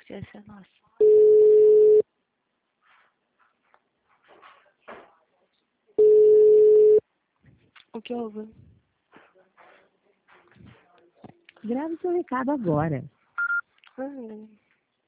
que essa é nossa. O que houve? Grave seu recado agora.